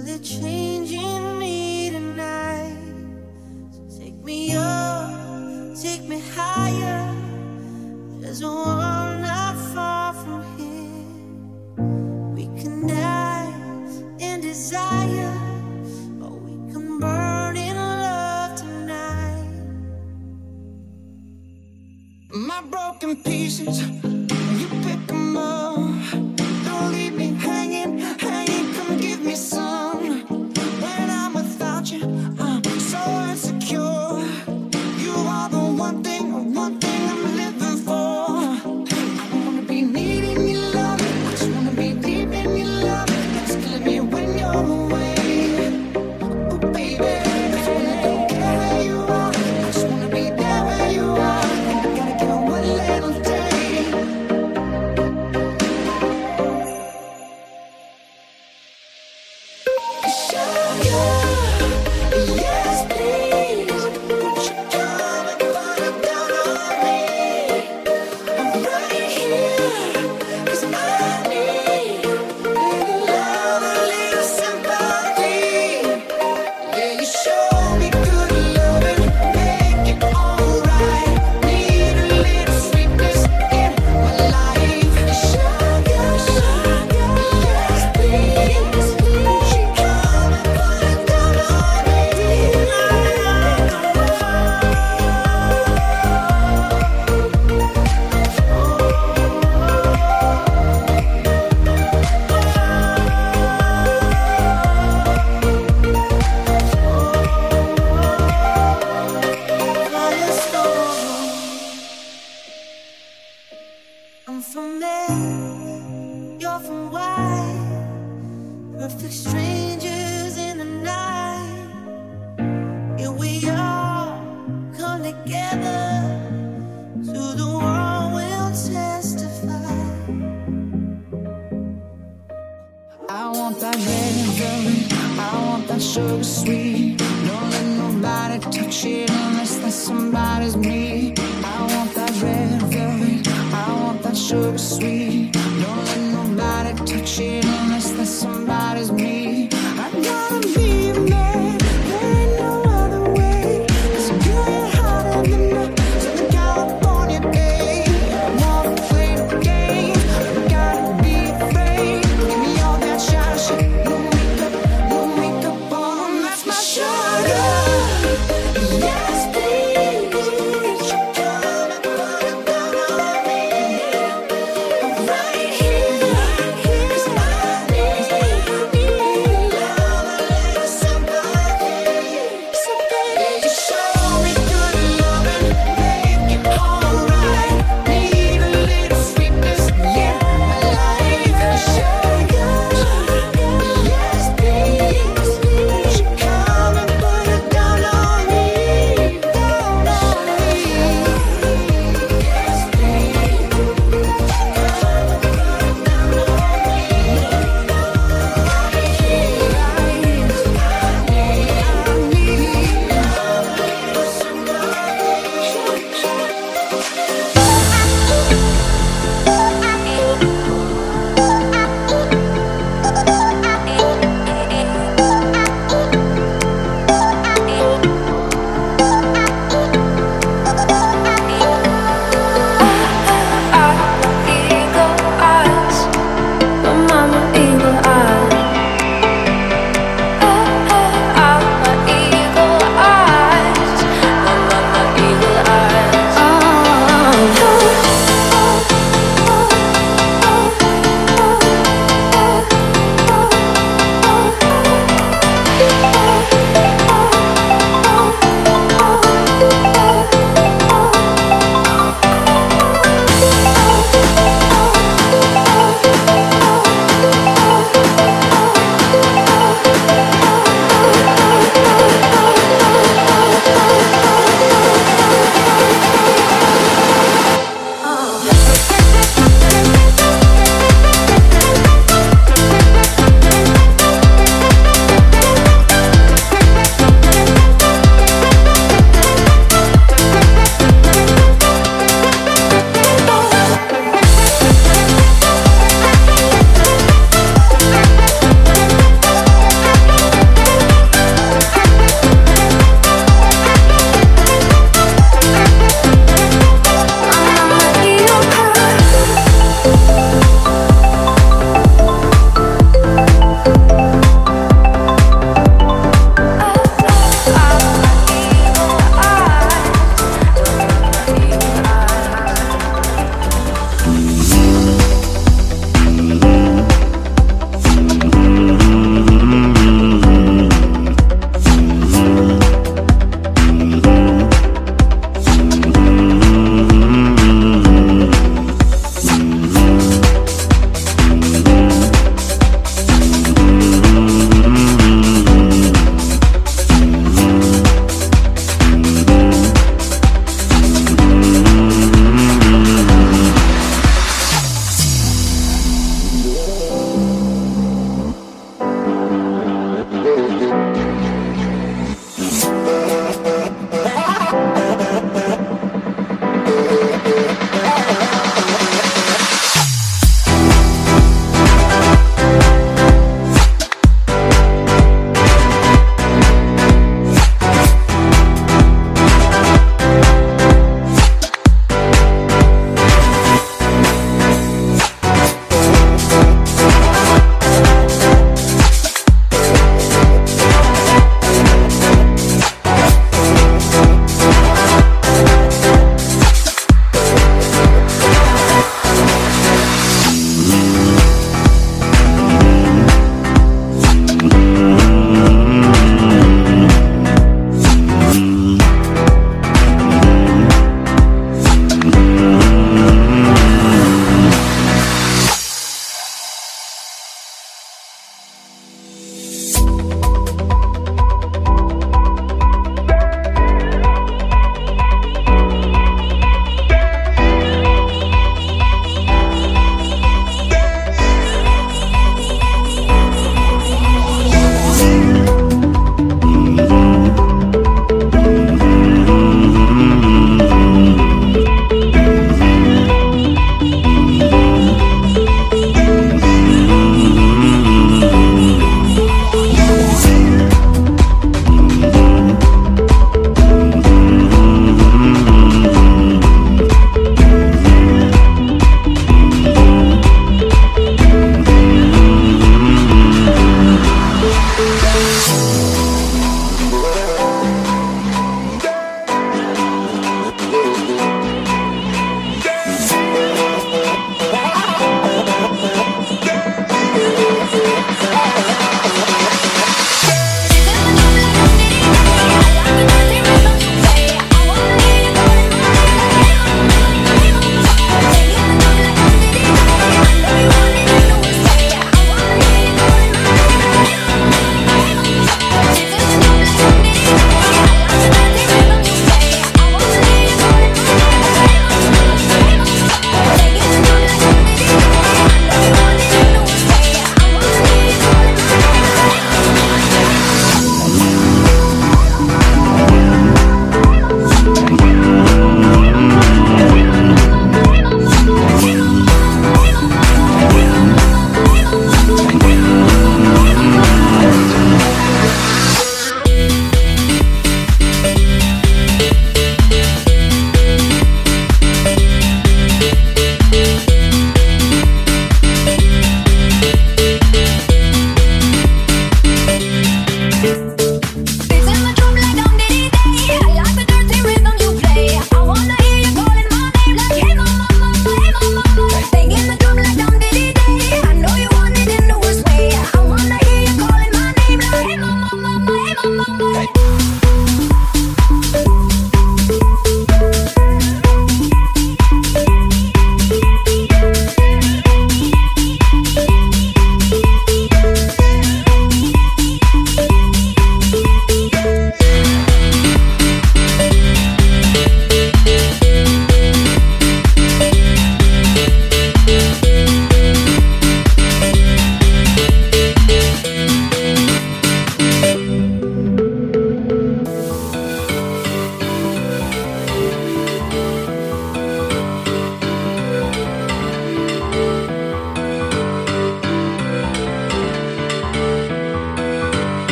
Feel it changing me tonight. So take me up, take me higher. There's a world not far from here. We can die in desire, or we can burn in love tonight. My broken pieces, you pick them up. Don't leave me hanging, hanging, come give me some. When I'm without you, I'm so insecure. You are the one thing I'm living for. I don't wanna be needing your love, I just wanna be deep in your love. It's killing me when you're away. Oh baby, I don't care where you are, I just wanna be there where you are. And I gotta get one little day. Yes, please. Won't you come and put it down on me? I'm right here, 'cause I need a little love, a little sympathy. Yeah, you show me good loving, make it alright. Need a little sweetness in my life. Sugar, yes, please. Won't you come and put it down on me? I'm from there, you're from Y. Perfect strangers in the night. Here we are, come together. To the world we'll testify. I want that red velvet, I want that sugar sweet. Don't let nobody touch it unless that somebody's me. I want that red velvet, I want that sugar sweet. Don't let nobody touch it unless that somebody's me. I gotta be a man, there ain't no other way. 'Cause I'm getting hotter than the Southern California day. I wanna play the game, I gotta be afraid. Give me all that shy shit, no makeup on, that's my sugar. Yes, please. Won't you come and put it down on me? I'm right here, 'cause I need a little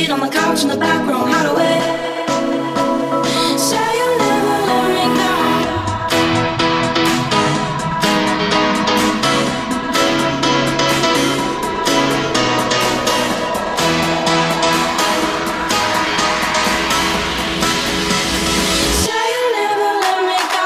weed on the couch in the back room, hideaway. Say you'll never let me go. Say you'll never let me go.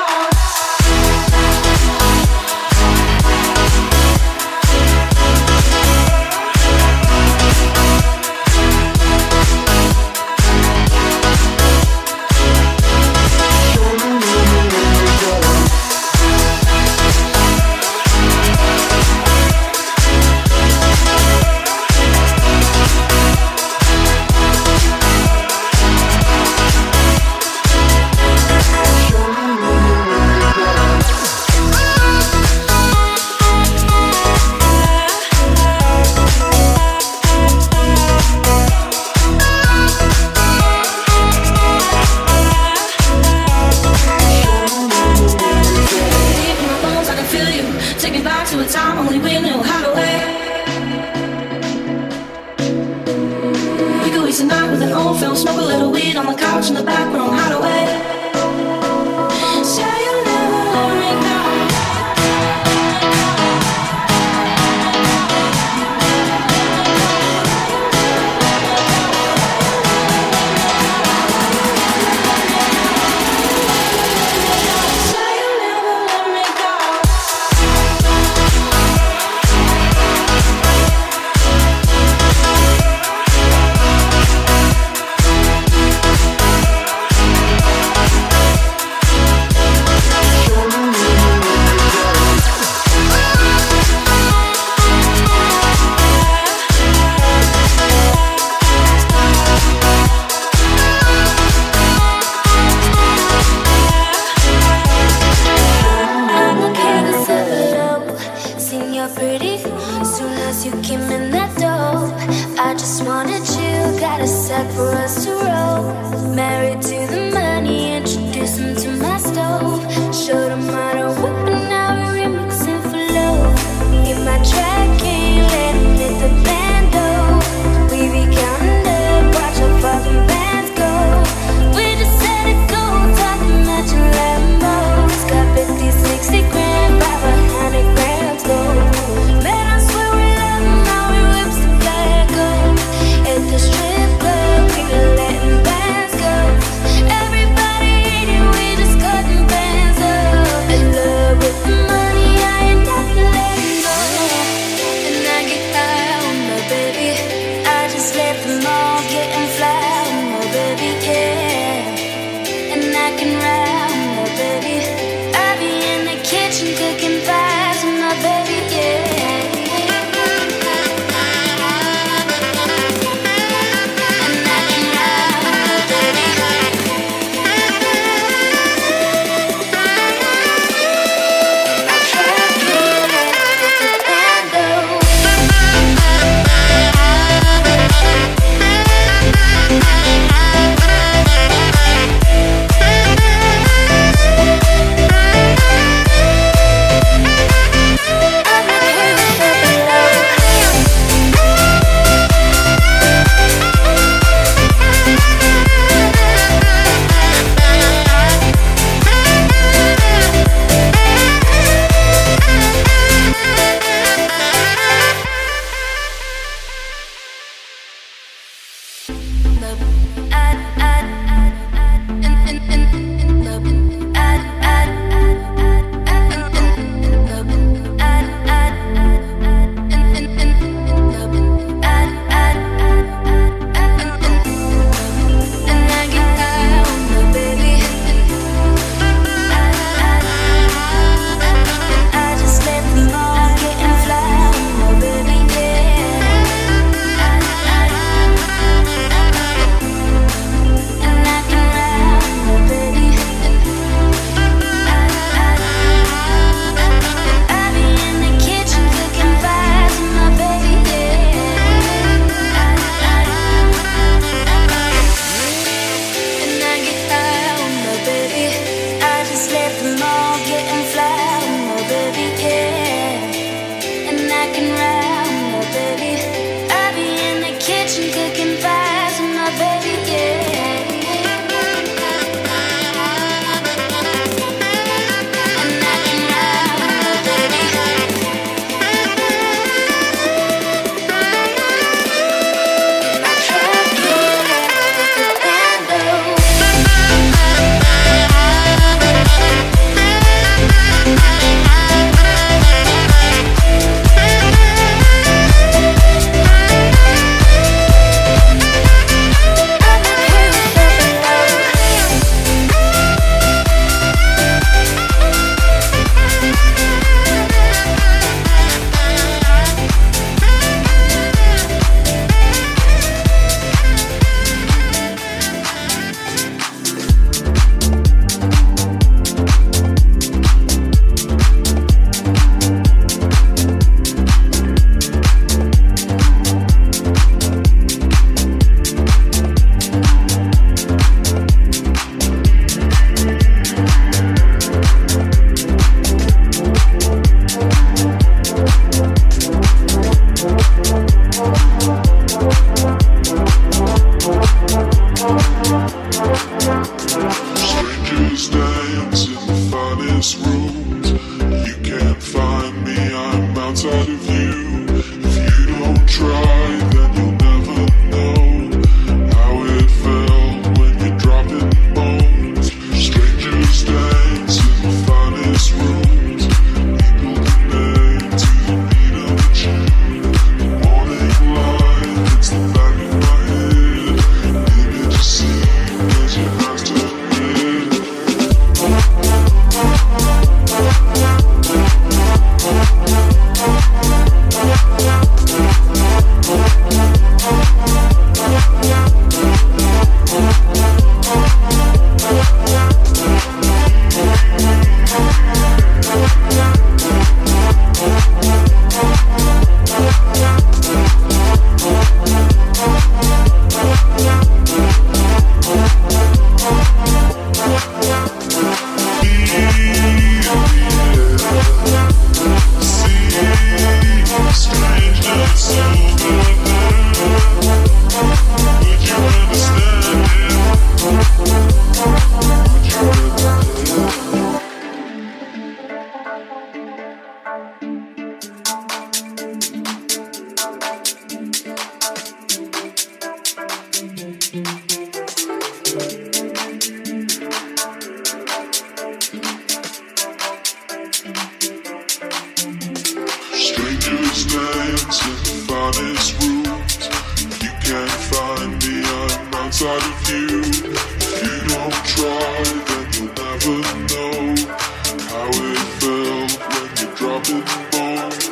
Strangers dance in the finest rooms. You can't find me, I'm outside of you. If you don't try, then you'll never know how it felt when you're dropping bombs.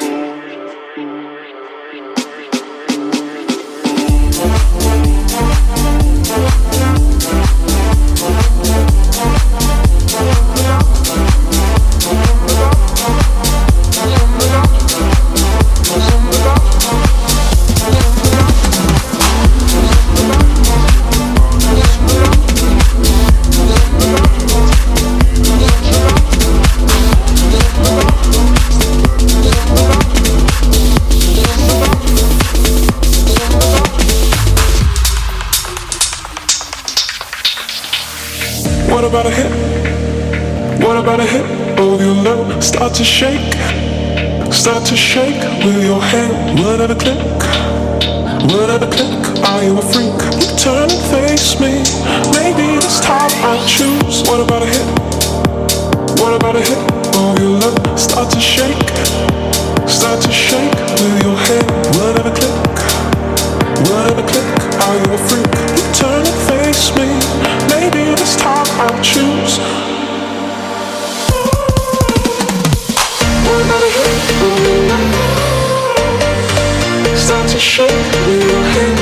What about a hit? What about a hit of your love? Start to shake with your hand. Whatever click, are you a freak? You turn and face me. Maybe this time I choose. What about a hit? What about a hit of your love? Start to shake with your hand. Whatever click, are you a freak? You turn and face me. Maybe this time I'll choose. What about a hit of your love? Start to shake with your hand.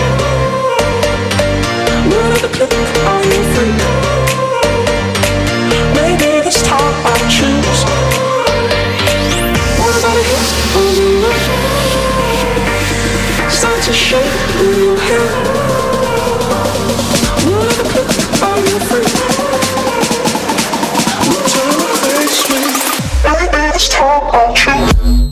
Whatever click, are you a freak? Maybe this time I'll choose. What about a hit of your love? Start to shake with your hand. Whatever click, are you free? You turn and face me. Maybe this time I'll choose.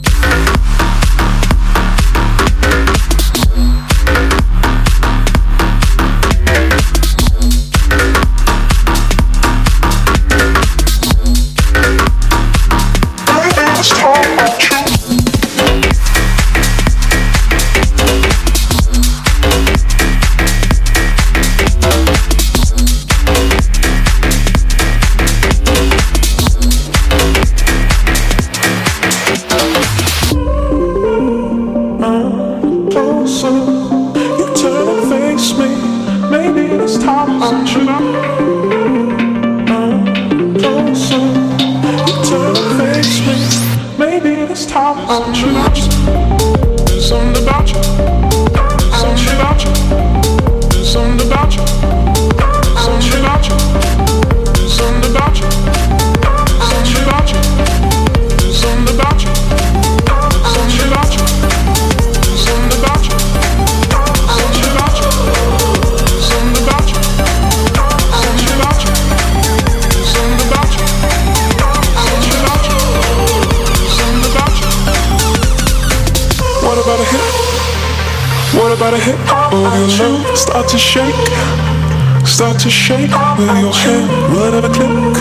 Start to shake with your hand. Whatever click,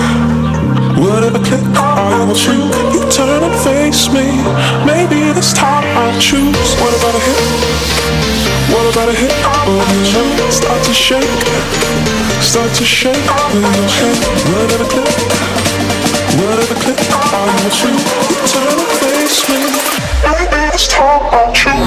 are you a freak? You turn and face me. Maybe this time I'll choose. What about a hit? What about a hit of your love? Start to shake with your hand. Whatever click, are you a freak? You turn and face me. Maybe this time I'll choose.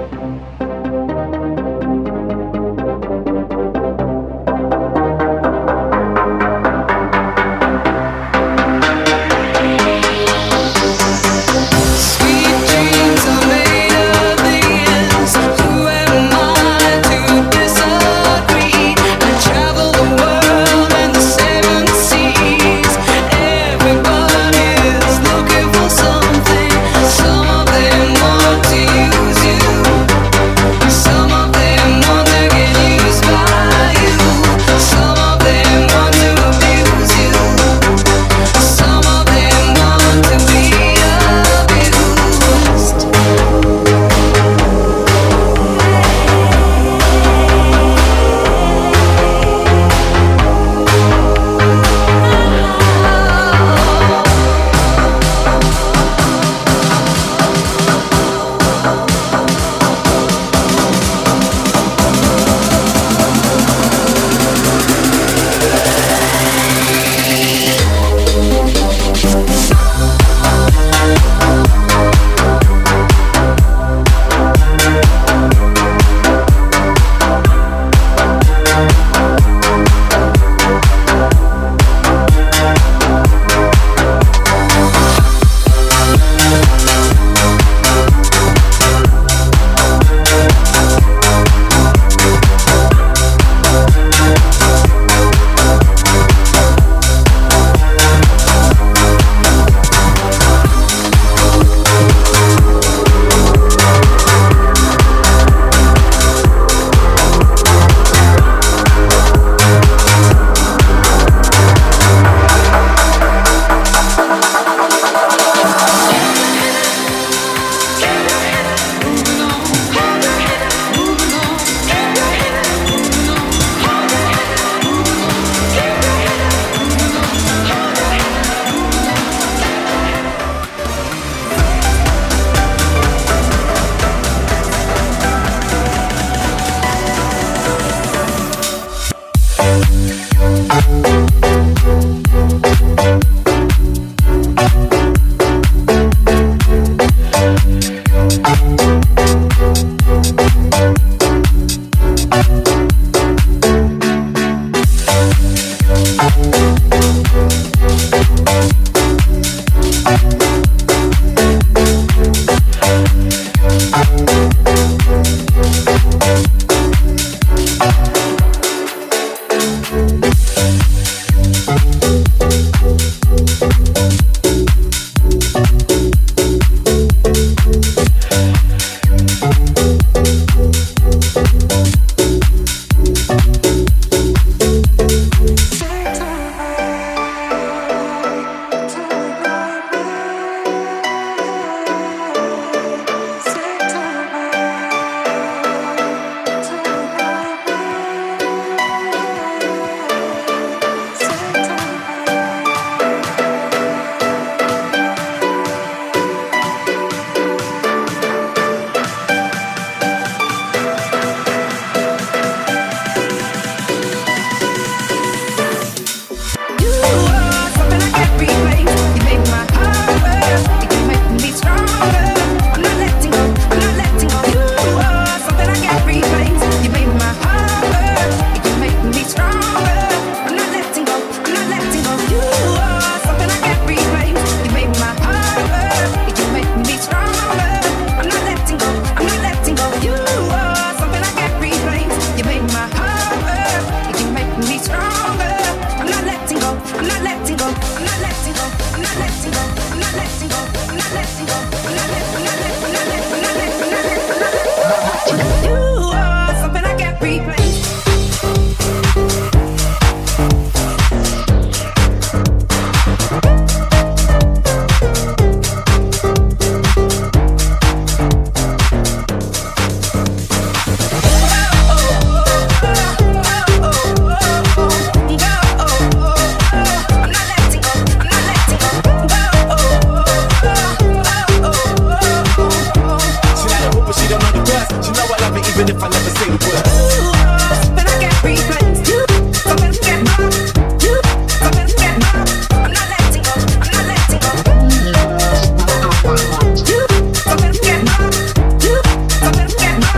Get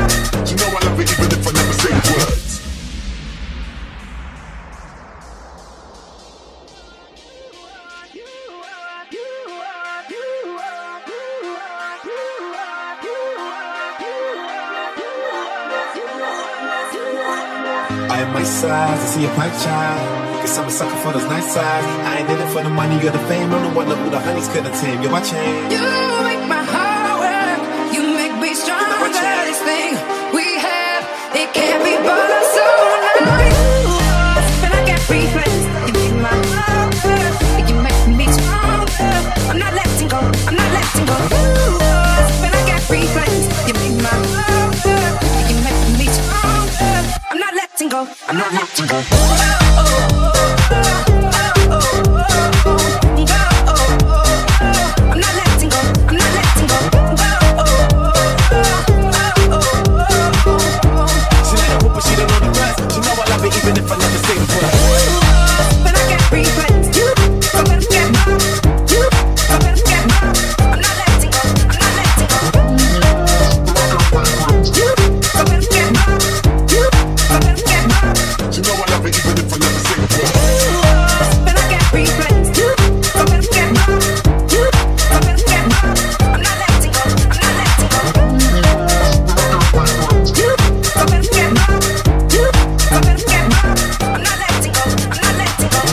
at my size, I see a pipe child. Guess I'm a sucker for those nice sides. I ain't in it for the money or the fame. I'm the one who the honeys couldn't tame. Yo, I change. You make my heart work. You make me stronger. This thing we have, it can't be bought. So now you when I get reflex, you make my heart work. You make me stronger. I'm not letting go. I'm not letting go. When I get reflex, you make my heart work. You make me stronger. I'm not letting go. I'm not letting go. Even if I never say the word. When I get reflex, you so better get more. You so better get more. I'm not letting go. I'm not letting go. You so better get more. You so better get more. You know I love it even if I never say the word. When I get reflex, you so better get more. You so better get more. I'm not letting go. I'm not letting go. You so better get more. You so better get more. I'm not letting go. I'm not letting go.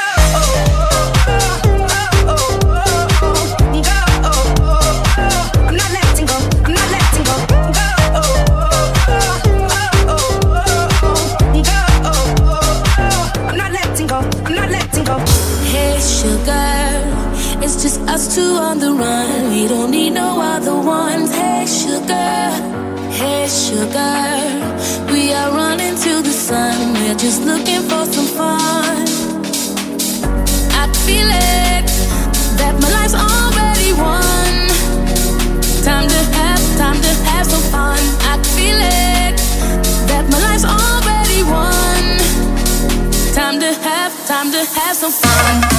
I'm not letting go. I'm not letting go. I'm not letting go. I'm not letting go. Hey sugar, it's just us two on the run. We don't need no other ones. Hey sugar, we are running to the sun. We're just looking for some fun. I feel it, that my life's already won. Time to have some fun. I feel it, that my life's already won. Time to have some fun.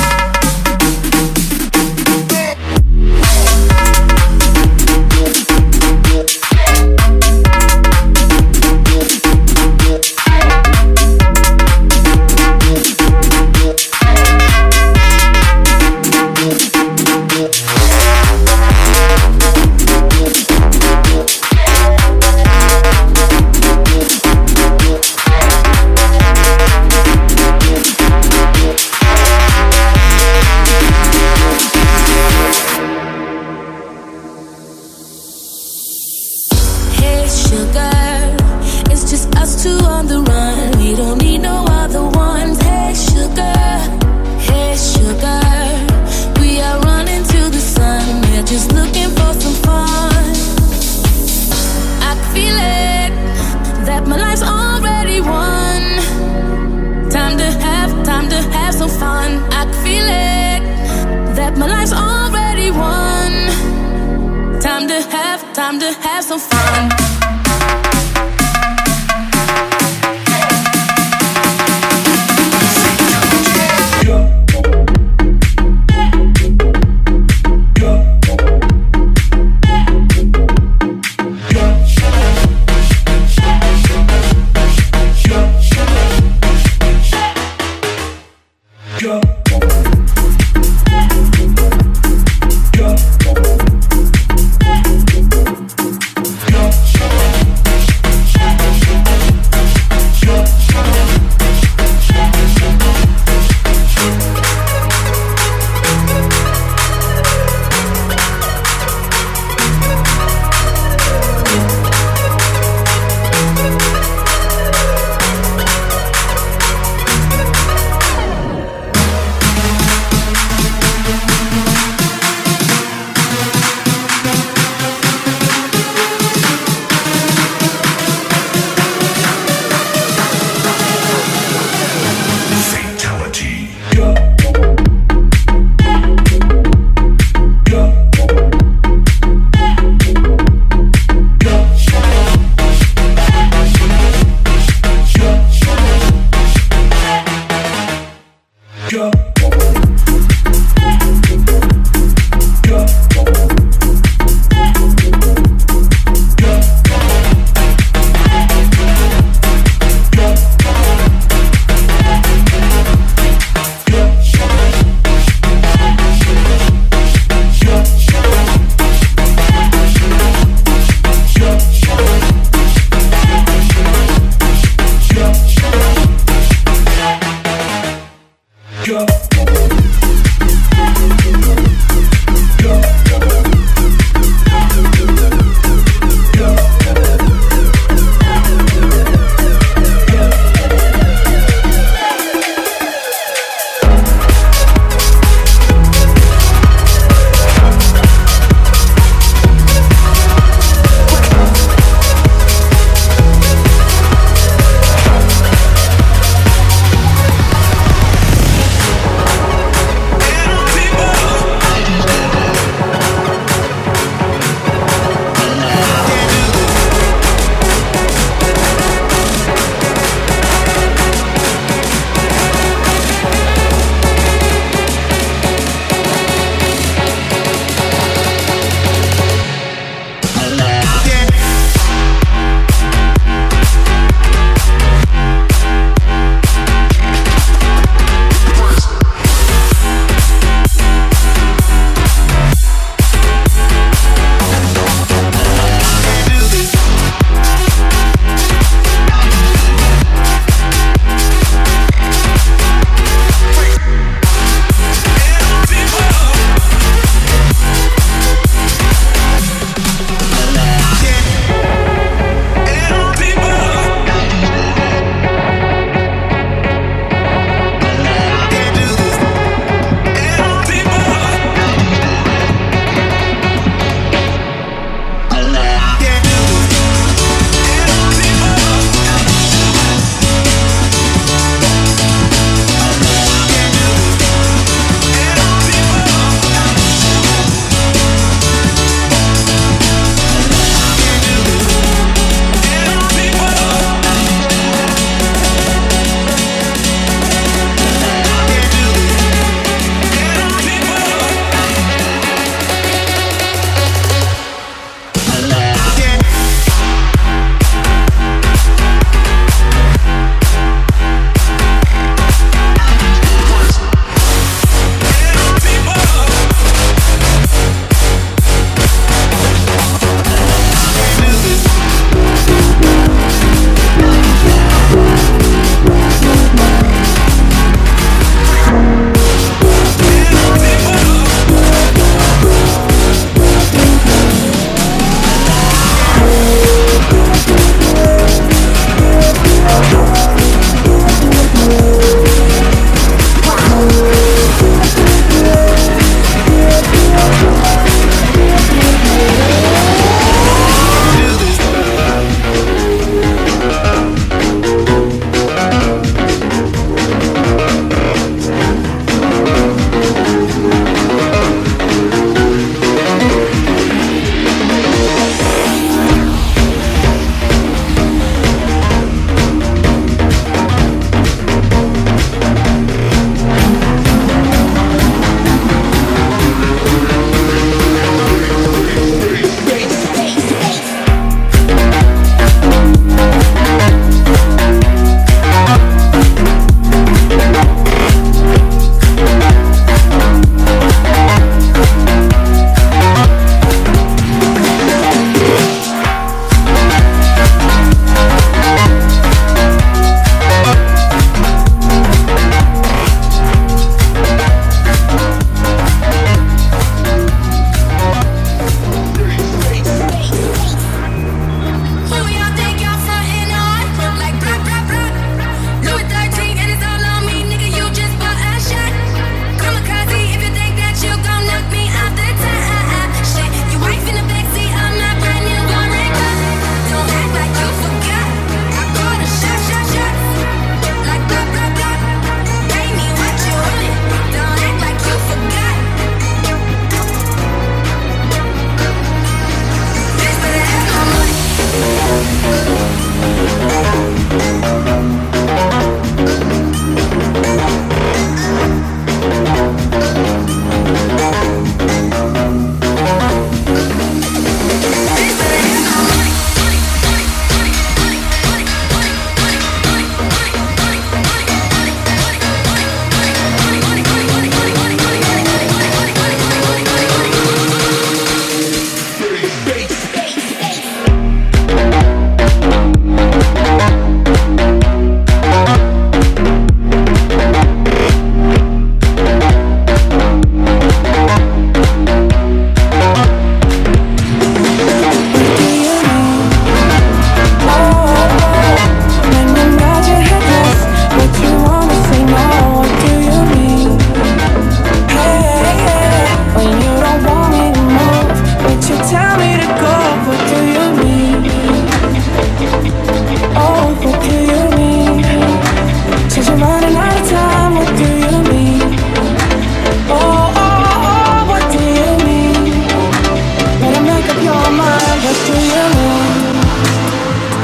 Time to have some fun.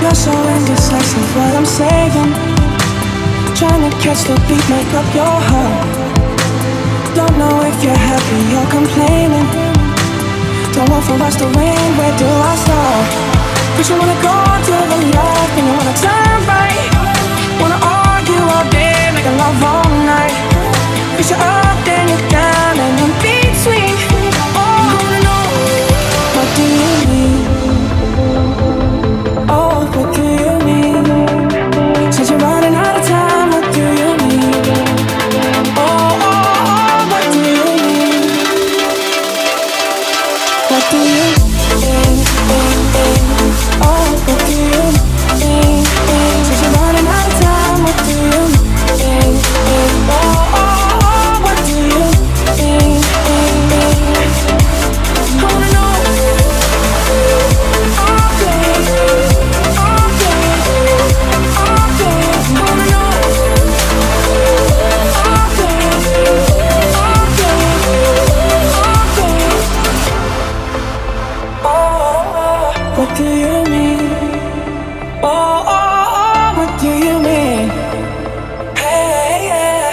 you're so indecisive what I'm saying. Trying to catch the beat, make up your heart. Don't know if you're happy or complaining. Don't want for us to win, where do I start? Cause you wanna go to the left and you wanna turn right. Wanna argue all day, make love all night. Cause you're up, then you're down, and in between. Oh, I wanna know, what do you mean? Oh, what do you mean? Since you're running out of time, what do you mean? Oh, what do you mean? What do you mean? Oh, what do you mean? Since you're running out of time, what do you mean? Oh, what do you mean? I wanna know. What do you mean? Oh, what do you mean? Hey, yeah.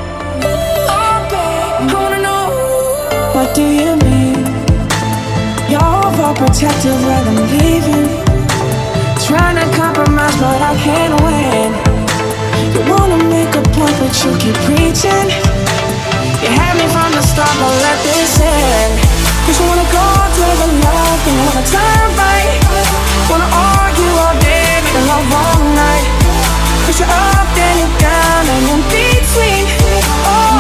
I wanna know. What do you mean? You're overprotective when I'm leaving. Trying to compromise, but I can't win. You wanna make a point, but you keep preaching. You had me from the start, but let this end. Cause you wanna go to the left and you wanna turn right. Wanna argue all day, make love all night. Cause you're up, then you're down, and in between. Oh,